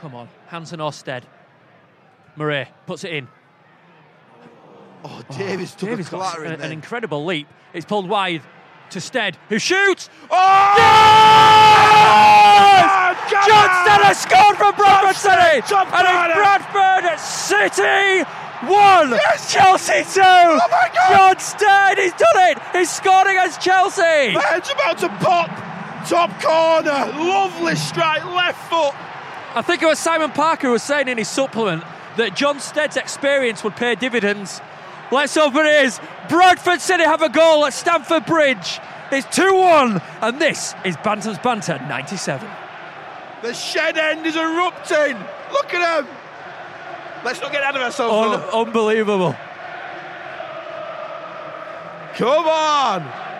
Come on, Hansen Orsted. Murray puts it in. Oh, Davies took a clattering an incredible leap. It's pulled wide to Stead, who shoots. Oh! Yes! John Stead has scored for Bradford City. Top And it's Bradford City 1, Yes! Chelsea 2. Oh my God! John Stead, he's done it. He's scored against Chelsea. It's about to pop. Top corner. Lovely strike, left foot. I think it was Simon Parker who was saying in his supplement that John Stead's experience would pay dividends. Let's hope it is. Bradford City have a goal at Stamford Bridge. It's 2-1, and this is Bantam's Banter 97. The shed end is erupting. Look at him. Let's not get ahead of ourselves. Unbelievable. Come on.